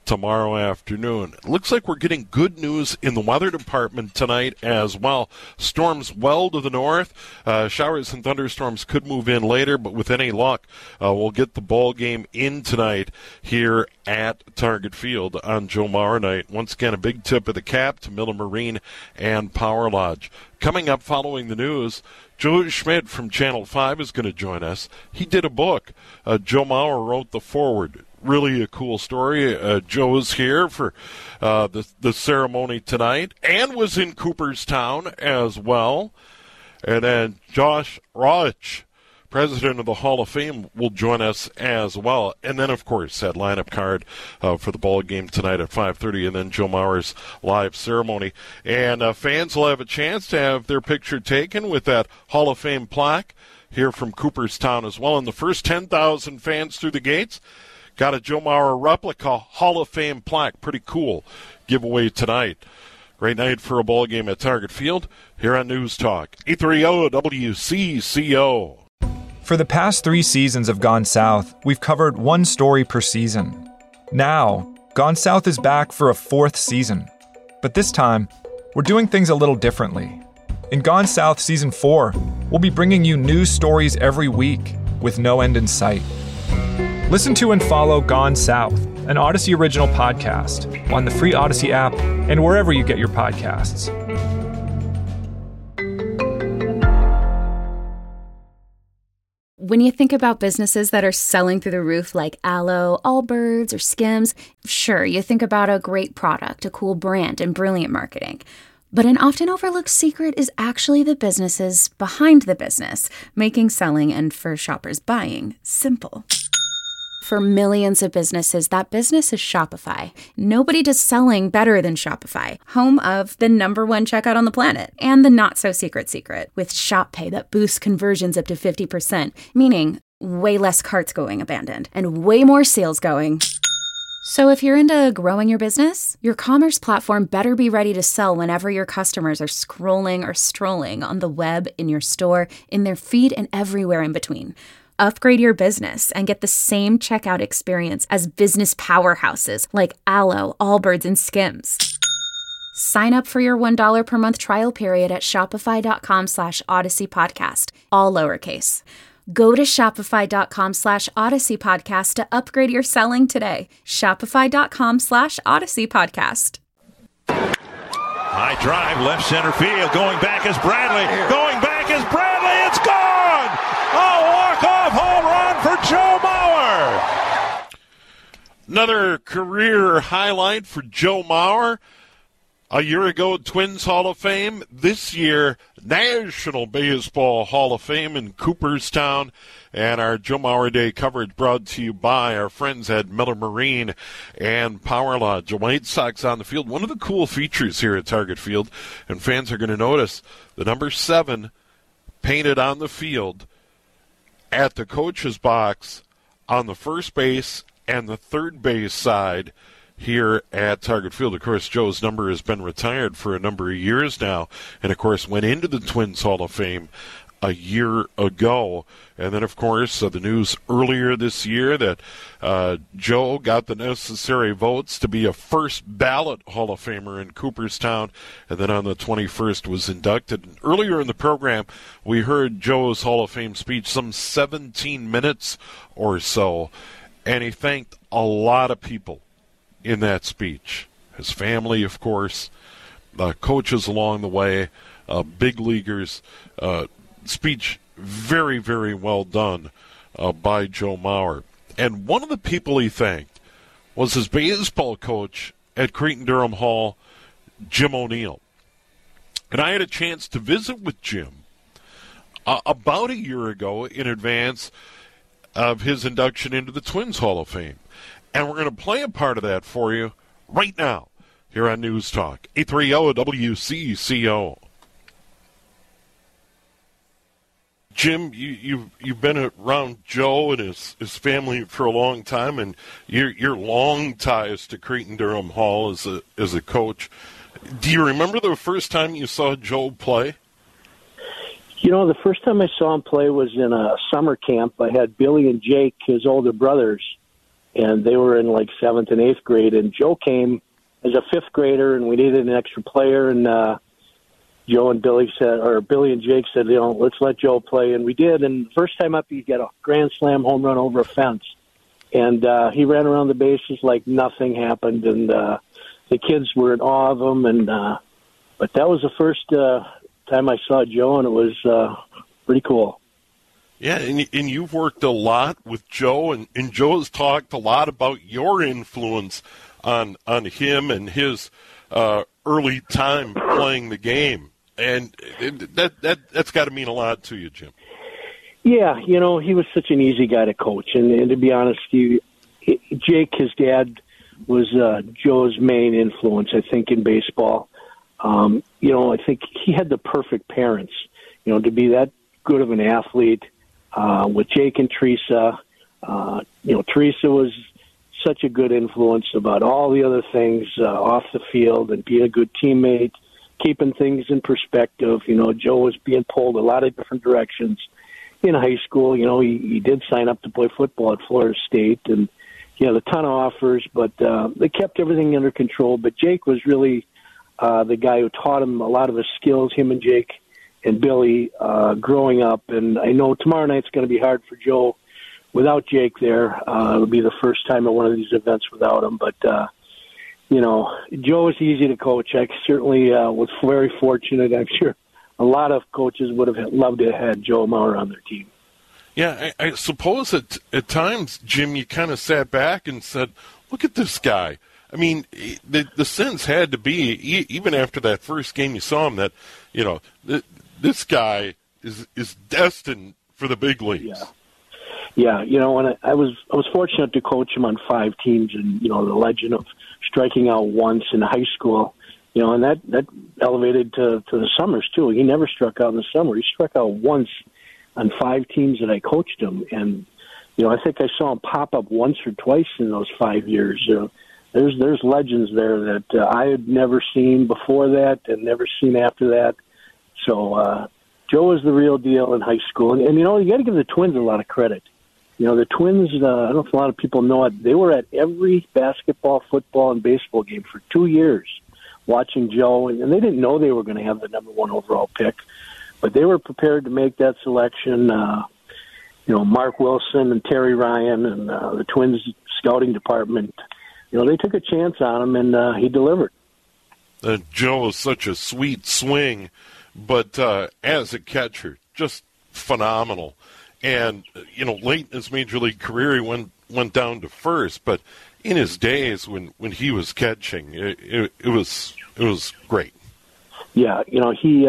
tomorrow afternoon. It looks like we're getting good news in the weather department tonight as well. Storms well to the north. Showers and thunderstorms could move in later, but with any luck, we'll get the ball game in tonight here at Target Field on Joe Mauer night. Once again, a big tip of the cap to Miller Marine and Power Lodge. Coming up following the news, Joe Schmidt from Channel 5 is going to join us. He did a book. Joe Mauer wrote the foreword. Really a cool story. Joe is here for the ceremony tonight and was in Cooperstown as well. And then Josh Rauch, president of the Hall of Fame, will join us as well. And then, of course, that lineup card for the ball game tonight at 5:30, and then Joe Mauer's live ceremony. And fans will have a chance to have their picture taken with that Hall of Fame plaque here from Cooperstown as well. And the first 10,000 fans through the gates got a Joe Mauer replica Hall of Fame plaque. Pretty cool giveaway tonight. Great night for a ball game at Target Field here on News Talk 830 WCCO. For the past 3 seasons of Gone South, we've covered one story per season. Now, Gone South is back for a 4th season. But this time, we're doing things a little differently. In Gone South Season 4, we'll be bringing you news stories every week with no end in sight. Listen to and follow Gone South, an Odyssey original podcast, on the free Odyssey app and wherever you get your podcasts. When you think about businesses that are selling through the roof like Aloe, Allbirds, or Skims, sure, you think about a great product, a cool brand, and brilliant marketing. But an often overlooked secret is actually the businesses behind the business, making selling and, for shoppers, buying simple. For millions of businesses, that business is Shopify. Nobody does selling better than Shopify, home of the #1 checkout on the planet, and the not-so-secret secret, with Shop Pay that boosts conversions up to 50%, meaning way less carts going abandoned, and way more sales going. So if you're into growing your business, your commerce platform better be ready to sell whenever your customers are scrolling or strolling on the web, in your store, in their feed, and everywhere in between. Upgrade your business and get the same checkout experience as business powerhouses like Aloe, Allbirds, and Skims. Sign up for your $1 per month trial period at shopify.com/Odyssey Podcast, all lowercase. Go to shopify.com/Odyssey Podcast to upgrade your selling today. Shopify.com/Odyssey Podcast. High drive, left center field. Going back is Bradley. Going back is Bradley. It's gone! A walk-off home run for Joe Mauer. Another career highlight for Joe Mauer. A year ago, Twins Hall of Fame. This year, National Baseball Hall of Fame in Cooperstown. And our Joe Mauer Day coverage brought to you by our friends at Miller Marine and Power Lodge. The White Sox on the field. One of the cool features here at Target Field, and fans are going to notice the number 7 painted on the field at the coach's box on the first base and the third base side here at Target Field. Of course, Joe's number has been retired for a number of years now, and of course went into the Twins Hall of Fame a year ago. And then, of course, the news earlier this year that Joe got the necessary votes to be a first ballot Hall of Famer in Cooperstown, and then on the 21st was inducted. And earlier in the program, we heard Joe's Hall of Fame speech, some 17 minutes or so, and he thanked a lot of people in that speech. His family, of course, coaches along the way, big leaguers. Speech very, very well done by Joe Mauer. And one of the people he thanked was his baseball coach at Cretin-Derham Hall, Jim O'Neill. And I had a chance to visit with Jim about a year ago in advance of his induction into the Twins Hall of Fame. And we're going to play a part of that for you right now here on News Talk 830 WCCO. Jim, you've been around Joe and his family for a long time, and your long ties to Cretin-Derham Hall as a coach. Do you remember the first time you saw Joe play? You know, the first time I saw him play was in a summer camp. I had Billy and Jake, his older brothers, and they were in like 7th and 8th grade, and Joe came as a 5th grader, and we needed an extra player, and Joe and Billy said, or Billy and Jake said, let's let Joe play, and we did. And the first time up, he got a grand slam home run over a fence, and he ran around the bases like nothing happened, and the kids were in awe of him. And but that was the first time I saw Joe, and it was pretty cool. Yeah, and you've worked a lot with Joe, and Joe has talked a lot about your influence on him and his early time playing the game. And that's got to mean a lot to you, Jim. Yeah, he was such an easy guy to coach. And to be honest, Jake, his dad, was Joe's main influence, I think, in baseball. I think he had the perfect parents, to be that good of an athlete. With Jake and Teresa, Teresa was such a good influence about all the other things off the field and being a good teammate, keeping things in perspective. Joe was being pulled a lot of different directions in high school. He did sign up to play football at Florida State, and he had a ton of offers, but they kept everything under control. But Jake was really the guy who taught him a lot of the skills, him and Jake and Billy, growing up. And I know tomorrow night's going to be hard for Joe without Jake there. It'll be the first time at one of these events without him. But, Joe is easy to coach. I certainly was very fortunate. I'm sure a lot of coaches would have loved to have had Joe Mauer on their team. Yeah, I suppose at times, Jim, you kind of sat back and said, look at this guy. I mean, the sense had to be, even after that first game you saw him, that, this guy is destined for the big leagues. Yeah. And I was fortunate to coach him on 5 teams, and the legend of striking out once in high school, and that elevated to the summers too. He never struck out in the summer. He struck out once on 5 teams that I coached him, and I think I saw him pop up once or twice in those 5 years. There's legends there that I had never seen before that and never seen after that. So Joe was the real deal in high school. And you got to give the Twins a lot of credit. The Twins, I don't know if a lot of people know it, they were at every basketball, football, and baseball game for 2 years watching Joe. And they didn't know they were going to have the number 1 overall pick, but they were prepared to make that selection. Mark Wilson and Terry Ryan and the Twins scouting department, they took a chance on him, and he delivered. Joe is such a sweet swing, but as a catcher, just phenomenal. And, late in his major league career, he went down to first. But in his days when he was catching, it was great. Yeah, he,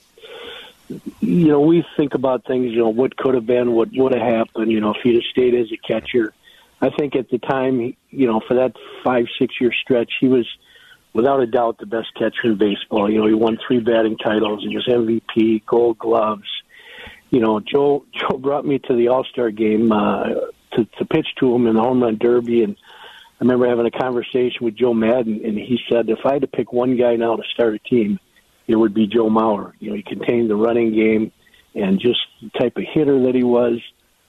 we think about things, what could have been, what would have happened, if he'd have stayed as a catcher. I think at the time, for that 5-6 year stretch, he was without a doubt the best catcher in baseball. He won 3 batting titles. He was MVP, Gold Gloves. Joe brought me to the All-Star game to pitch to him in the Home Run Derby, and I remember having a conversation with Joe Madden, and he said, if I had to pick one guy now to start a team, it would be Joe Mauer. He contained the running game and just the type of hitter that he was.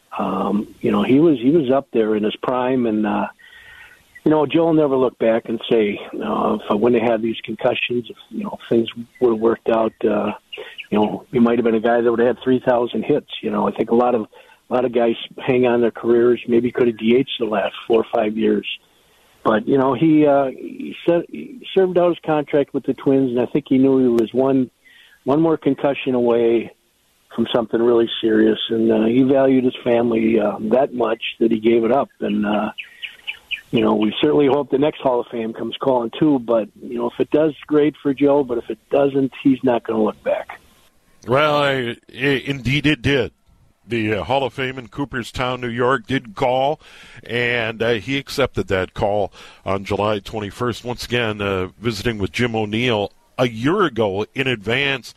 He was up there in his prime, and Joe will never look back and say, if I wouldn't have had these concussions, if things would have worked out, he might have been a guy that would have had 3,000 hits. I think a lot of guys hang on their careers, maybe could have DH'd the last 4 or 5 years. But, he served out his contract with the Twins, and I think he knew he was one more concussion away from something really serious. And he valued his family that much that he gave it up. And, we certainly hope the next Hall of Fame comes calling too. But, if it does, great for Joe. But if it doesn't, he's not going to look back. Well, indeed it did. The Hall of Fame in Cooperstown, New York, did call, and he accepted that call on July 21st. Once again, visiting with Jim O'Neill a year ago in advance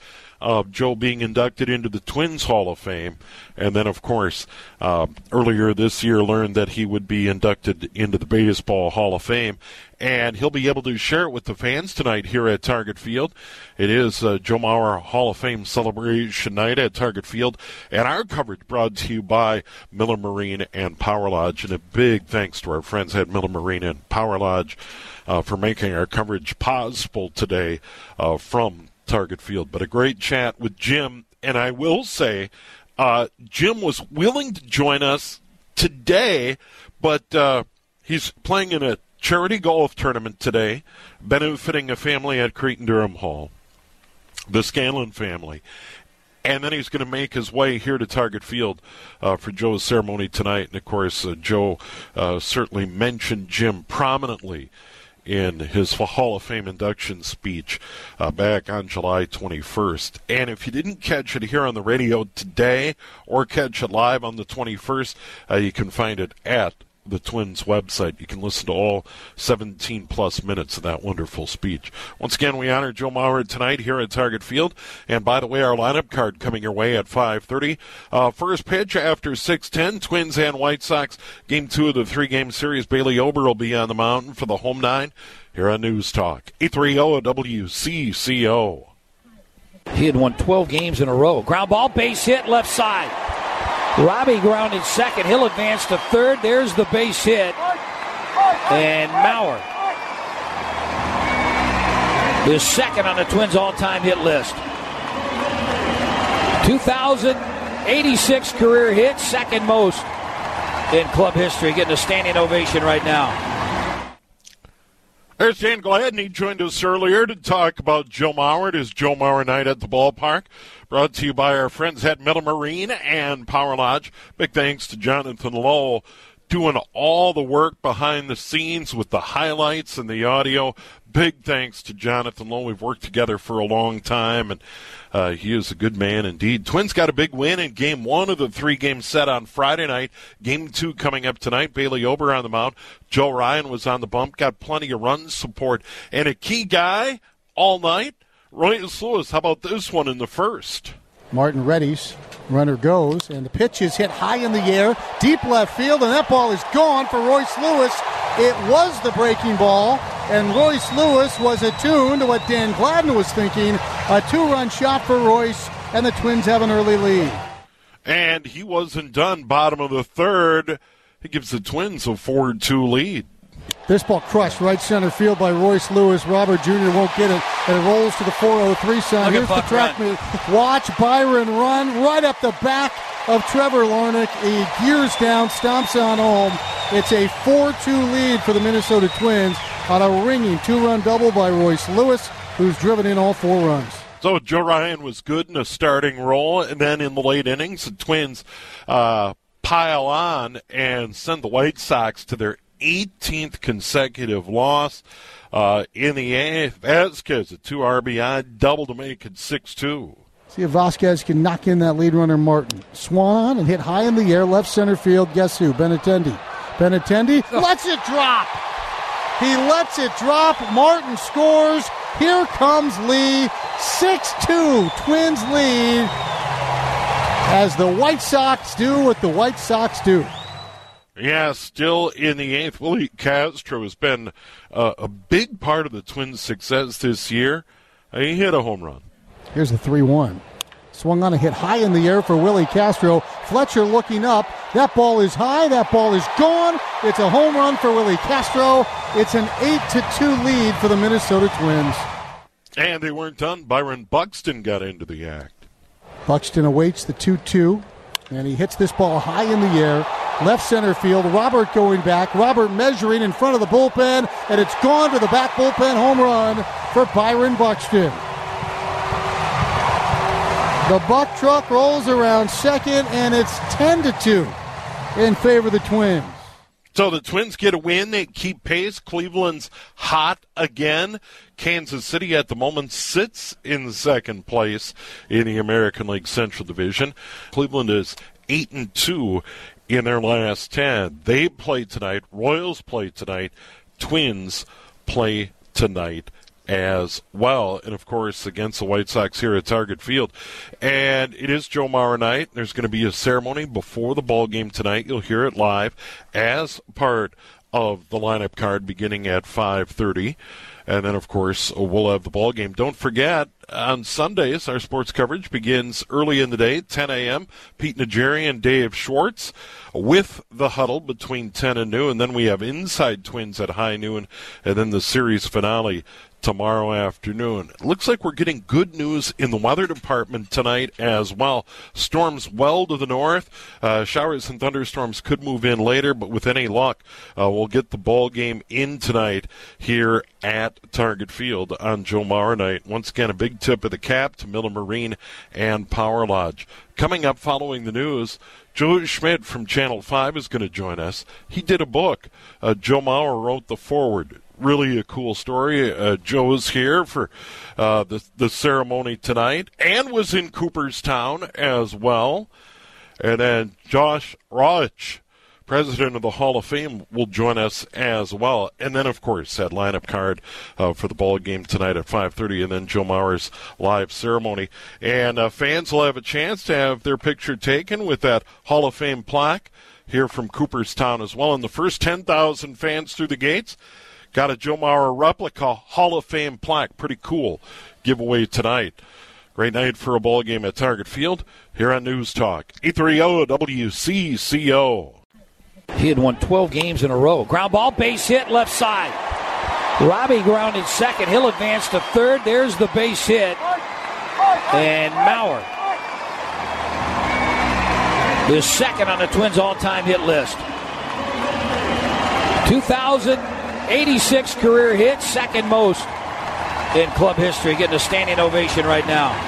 of Joe being inducted into the Twins Hall of Fame. And then, of course, earlier this year learned that he would be inducted into the Baseball Hall of Fame. And he'll be able to share it with the fans tonight here at Target Field. It is Joe Mauer Hall of Fame celebration night at Target Field. And our coverage brought to you by Miller Marine and Power Lodge. And a big thanks to our friends at Miller Marine and Power Lodge for making our coverage possible today from Target Field. But a great chat with Jim. And I will say, Jim was willing to join us today, but he's playing in a charity golf tournament today, benefiting a family at Cretin-Durham Hall, the Scanlon family. And then he's going to make his way here to Target Field for Joe's ceremony tonight. And, of course, Joe certainly mentioned Jim prominently in his Hall of Fame induction speech back on July 21st. And if you didn't catch it here on the radio today or catch it live on the 21st, you can find it at the Twins website. You can listen to all 17-plus minutes of that wonderful speech. Once again, we honor Joe Mauer tonight here at Target Field. And by the way, our lineup card coming your way at 5:30. First pitch after 6:10, Twins and White Sox. Game 2 of the 3-game series. Bailey Ober will be on the mountain for the home 9 here on News Talk 830 WCCO. He had won 12 games in a row. Ground ball, base hit, left side. Robbie grounded second. He'll advance to third. There's the base hit. And Mauer is second on the Twins' all-time hit list. 2,086 career hits, second most in club history. Getting a standing ovation right now. There's Dan Gladney. He joined us earlier to talk about Joe Mauer. It is Joe Mauer night at the ballpark. Brought to you by our friends at Miller Marine and Power Lodge. Big thanks to Jonathan Lowe doing all the work behind the scenes with the highlights and the audio. Big thanks to Jonathan Lowe. We've worked together for a long time, and he is a good man indeed. Twins got a big win in Game 1 of the 3-game set on Friday night. Game 2 coming up tonight. Bailey Ober on the mound. Joe Ryan was on the bump. Got plenty of run support. And a key guy all night, Royce Lewis. How about this one in the first? Martin readies. Runner goes, and the pitch is hit high in the air, deep left field, and that ball is gone for Royce Lewis. It was the breaking ball, and Royce Lewis was attuned to what Dan Gladden was thinking. A 2-run shot for Royce, and the Twins have an early lead. And he wasn't done. Bottom of the third. He gives the Twins a 4-2 lead. This ball crushed right center field by Royce Lewis. Robert Jr. won't get it, and it rolls to the 403 sign. Here's the track meet. Watch Byron run right up the back of Trevor Larnach. He gears down, stomps on home. It's a 4-2 lead for the Minnesota Twins on a ringing 2-run double by Royce Lewis, who's driven in all 4 runs. So Joe Ryan was good in a starting role, and then in the late innings, the Twins pile on and send the White Sox to their 18th consecutive loss. In the 8th, Vasquez, a 2 RBI double to make it 6-2. See if Vasquez can knock in that lead runner, Martin. Swung on and hit high in the air, left center field. Guess who? Benintendi. Benintendi lets it drop. He lets it drop. Martin scores. Here comes Lee. 6-2. Twins lead as the White Sox do what the White Sox do. Yeah, still in the 8th. Willie Castro has been a big part of the Twins' success this year. He hit a home run. Here's the 3-1. Swung on a hit high in the air for Willie Castro. Fletcher looking up. That ball is high. That ball is gone. It's a home run for Willie Castro. It's an 8-2 lead for the Minnesota Twins. And they weren't done. Byron Buxton got into the act. Buxton awaits the 2-2, and he hits this ball high in the air. Left center field, Robert going back. Robert measuring in front of the bullpen, and it's gone to the back bullpen. Home run for Byron Buxton. The Buck truck rolls around second, and it's 10-2 in favor of the Twins. So the Twins get a win. They keep pace. Cleveland's hot again. Kansas City at the moment sits in second place in the American League Central Division. Cleveland is 8-2 in their last 10. They play tonight. Royals play tonight. Twins play tonight as well, and of course against the White Sox here at Target Field. And it is Joe Mauer night. There's going to be a ceremony before the ball game tonight. You'll hear it live as part of the lineup card beginning at 5:30. And then, of course, we'll have the ball game. Don't forget, on Sundays, our sports coverage begins early in the day, 10 a.m. Pete Najarian and Dave Schwartz with the huddle between 10 and noon. And then we have Inside Twins at high noon, and then the series finale tomorrow afternoon. It looks like we're getting good news in the weather department tonight as well. Storms well to the north. Showers and thunderstorms could move in later, but with any luck, we'll get the ball game in tonight here at Target Field on Joe Mauer night. Once again, a big tip of the cap to Miller Marine and Power Lodge. Coming up following the news, Joe Schmidt from Channel 5 is going to join us. He did a book. Joe Mauer wrote the foreword. Really a cool story. Joe's here for the ceremony tonight and was in Cooperstown as well. And then Josh Rawitch, president of the Hall of Fame, will join us as well. And then, of course, that lineup card for the ball game tonight at 5:30, and then Joe Mauer's live ceremony. And fans will have a chance to have their picture taken with that Hall of Fame plaque here from Cooperstown as well. And the first 10,000 fans through the gates got a Joe Mauer replica Hall of Fame plaque. Pretty cool giveaway tonight. Great night for a ball game at Target Field here on News Talk 830 WCCO. He had won 12 games in a row. Ground ball, base hit, left side. Robbie grounded second. He'll advance to third. There's the base hit. And Mauer is second on the Twins' all-time hit list. 2,086 career hits, second most in club history. Getting a standing ovation right now.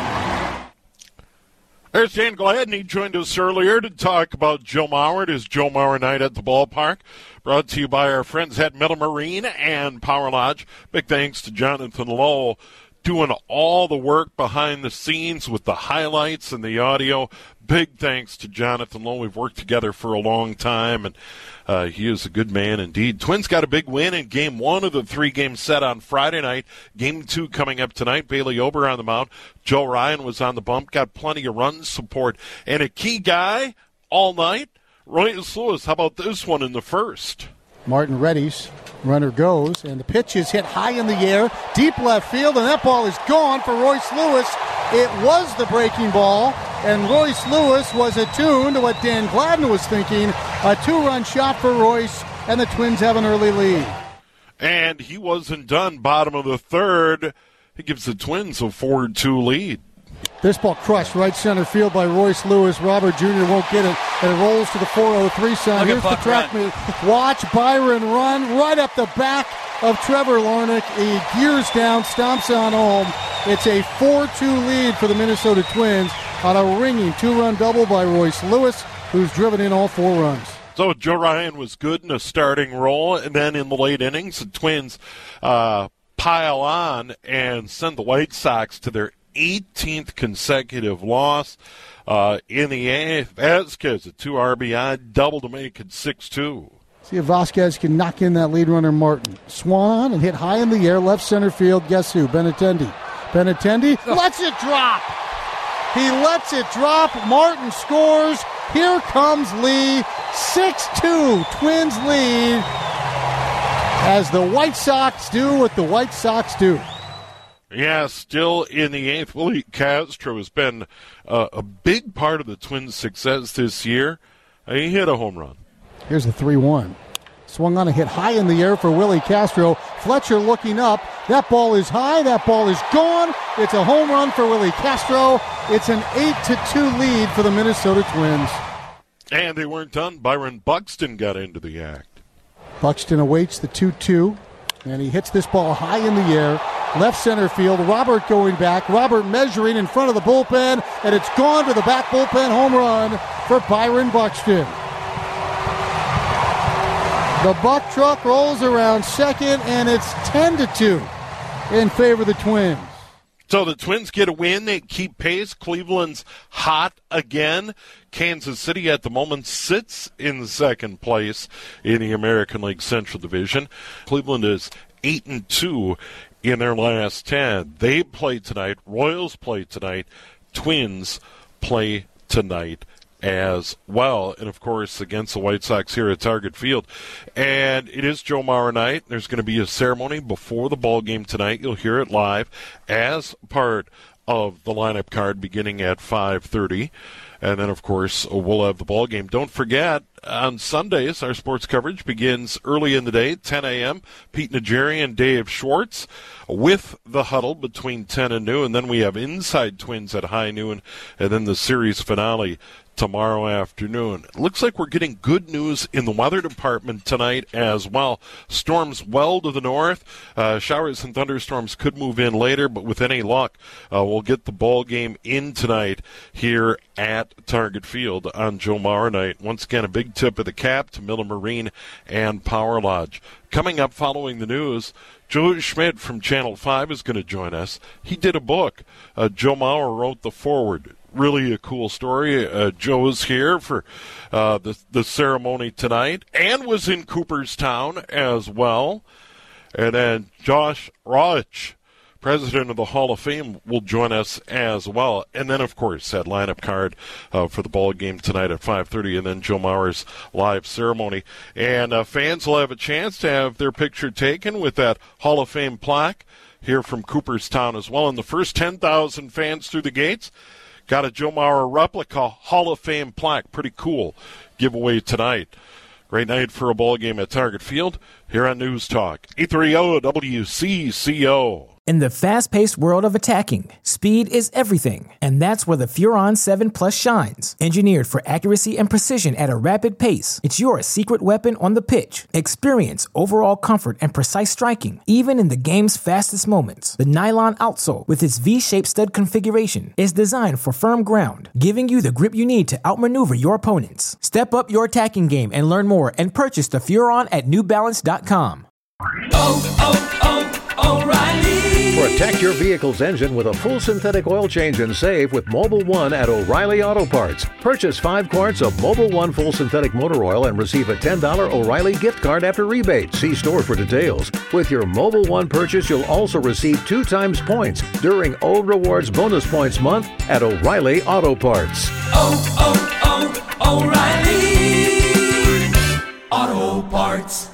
There's Dan Gladney. He joined us earlier to talk about Joe Mauer. It is Joe Mauer night at the ballpark. Brought to you by our friends at Miller Marine and Power Lodge. Big thanks to Jonathan Lowe doing all the work behind the scenes with the highlights and the audio. Big thanks to Jonathan Lowe. We've worked together for a long time, and he is a good man indeed. Twins got a big win in Game 1 of the 3-game set on Friday night. Game 2 coming up tonight. Bailey Ober on the mound. Joe Ryan was on the bump. Got plenty of run support. And a key guy all night, Royce Lewis. How about this one in the first? Martin Reddy's runner goes, and the pitch is hit high in the air, deep left field, and that ball is gone for Royce Lewis. It was the breaking ball, and Royce Lewis was attuned to what Dan Gladden was thinking. A 2-run shot for Royce, and the Twins have an early lead. And he wasn't done. Bottom of the third. He gives the Twins a 4-2 lead. This ball crushed right center field by Royce Lewis. Robert Jr. won't get it, and it rolls to the 403 sign. Here's the track meet. Watch Byron run right up the back of Trevor Larnach. He gears down, stomps on home. It's a 4-2 lead for the Minnesota Twins on a ringing 2-run double by Royce Lewis, who's driven in all 4 runs. So Joe Ryan was good in a starting role, and then in the late innings, the Twins pile on and send the White Sox to their 18th consecutive loss. In the 8th, Vasquez, a 2 RBI double to make it 6-2. See if Vasquez can knock in that lead runner, Martin. Swung on and hit high in the air, left center field. Guess who? Benintendi. Benintendi lets it drop. He lets it drop. Martin scores. Here comes Lee. 6-2. Twins lead as the White Sox do what the White Sox do. Yeah, still in the 8th. Willie Castro has been a big part of the Twins' success this year. He hit a home run. Here's the 3-1. Swung on a hit high in the air for Willie Castro. Fletcher looking up. That ball is high. That ball is gone. It's a home run for Willie Castro. It's an 8-2 lead for the Minnesota Twins. And they weren't done. Byron Buxton got into the act. Buxton awaits the 2-2, and he hits this ball high in the air. Left center field. Robert going back. Robert measuring in front of the bullpen, and it's gone to the back bullpen. Home run for Byron Buxton. The Buck truck rolls around second, and it's 10-2 in favor of the Twins. So the Twins get a win. They keep pace. Cleveland's hot again. Kansas City at the moment sits in second place in the American League Central Division. Cleveland is 8-2 in their last 10. They play tonight. Royals play tonight. Twins play tonight as well. And, of course, against the White Sox here at Target Field. And it is Joe Mauer night. There's going to be a ceremony before the ball game tonight. You'll hear it live as part of the lineup card beginning at 5:30. And then, of course, we'll have the ball game. Don't forget, on Sundays, our sports coverage begins early in the day, 10 a.m. Pete Najarian and Dave Schwartz with the huddle between 10 and noon. And then we have Inside Twins at high noon, and then the series finale tomorrow afternoon. It looks like we're getting good news in the weather department tonight as well. Storms well to the north. Showers and thunderstorms could move in later, but with any luck, we'll get the ball game in tonight here at Target Field on Joe Mauer night. Once again, a big tip of the cap to Miller Marine and Power Lodge. Coming up following the news, Joe Schmidt from Channel 5 is going to join us. He did a book. Joe Mauer wrote the foreword. Really a cool story. Joe is here for the ceremony tonight and was in Cooperstown as well. And then Josh Rawitch, president of the Hall of Fame, will join us as well. And then, of course, that lineup card for the ball game tonight at 5:30, and then Joe Mauer's live ceremony. And fans will have a chance to have their picture taken with that Hall of Fame plaque here from Cooperstown as well. And the first 10,000 fans through the gates got a Joe Mauer replica Hall of Fame plaque. Pretty cool giveaway tonight. Great night for a ball game at Target Field here on News Talk 830 WCCO. In the fast-paced world of attacking, speed is everything, and that's where the Furon 7 Plus shines. Engineered for accuracy and precision at a rapid pace, it's your secret weapon on the pitch. Experience overall comfort and precise striking, even in the game's fastest moments. The nylon outsole, with its V-shaped stud configuration, is designed for firm ground, giving you the grip you need to outmaneuver your opponents. Step up your attacking game and learn more and purchase the Furon at NewBalance.com. O'Reilly. Protect your vehicle's engine with a full synthetic oil change and save with Mobil 1 at O'Reilly Auto Parts. Purchase 5 quarts of Mobil 1 full synthetic motor oil and receive a $10 O'Reilly gift card after rebate. See store for details. With your Mobil 1 purchase, you'll also receive 2 times points during O Rewards Bonus Points Month at O'Reilly Auto Parts. O'Reilly Auto Parts.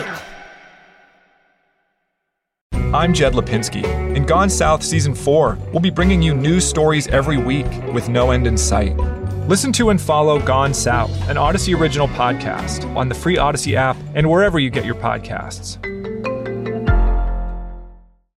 I'm Jed Lipinski. In Gone South Season 4, we'll be bringing you news stories every week with no end in sight. Listen to and follow Gone South, an Odyssey original podcast, on the free Odyssey app and wherever you get your podcasts.